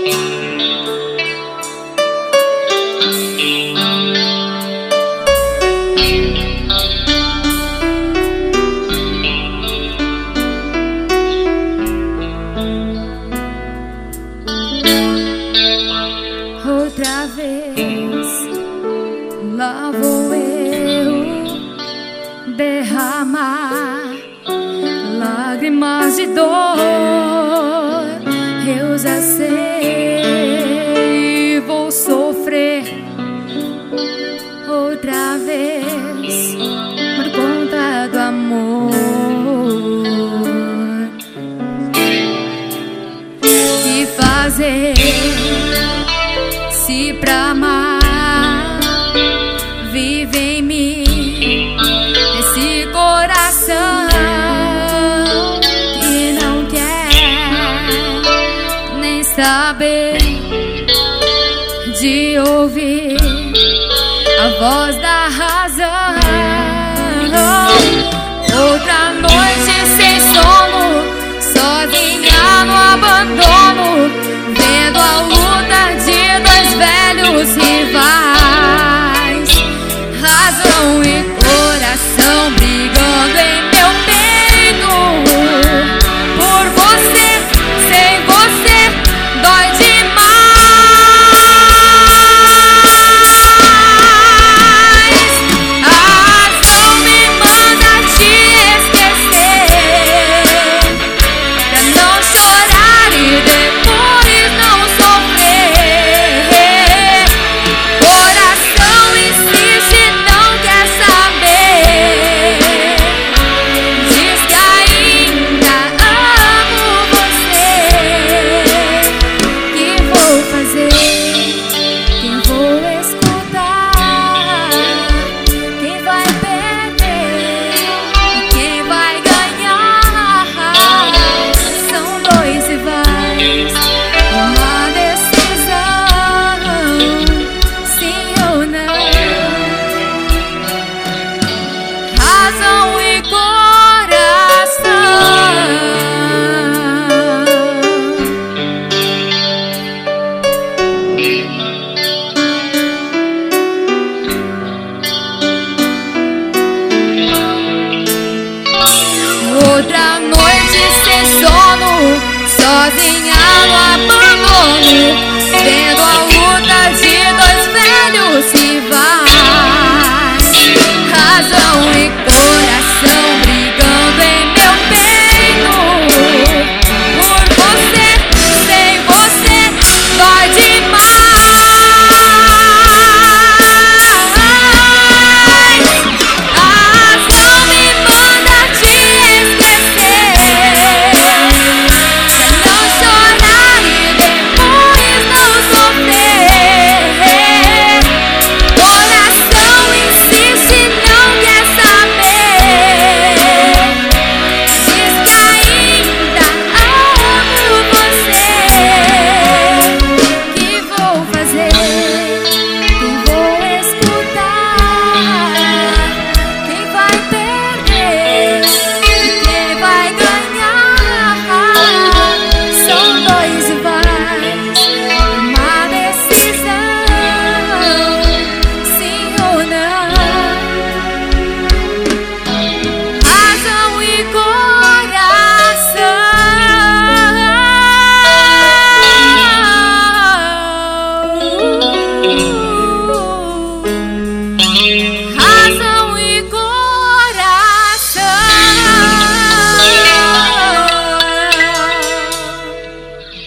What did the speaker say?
Outra vez lá vou eu derramar lágrimas de dor. Eu já sei, vou sofrer outra vez por conta do amor. Que fazer se pra amar vive em mim esse coração que não quer nem saber de ouvir a voz da razão. Outra noite sem sono, sozinha no abandono, vendo a luta de dois velhos rivais, razão e coração brigando em meu peito. Por você, sem você, dói demais. A razão me manda te esquecer, pra não chorar e depois não sofrer. Coração insiste, não quer saber, diz que ainda amo você. Que vou fazer? Quem vou escutar? Quem vai perder e quem vai ganhar? São dois rivais, uma decisão, sim ou não. Razão e coração. Outra noite sem sono, sozinha no abandono, vendo a luta de dois velhos rivais, razão e coração brigando em meu peito. Por você, sem você, dói demais. A razão me manda te esquecer, pra não chorar e depois não sofrer. Coração insiste, não quer saber, diz que ainda amo você. Que vou fazer? Quem vou escutar? Quem vai perder e quem vai ganhar? São dois rivais, uma decisão, sim ou não. Razão e coração.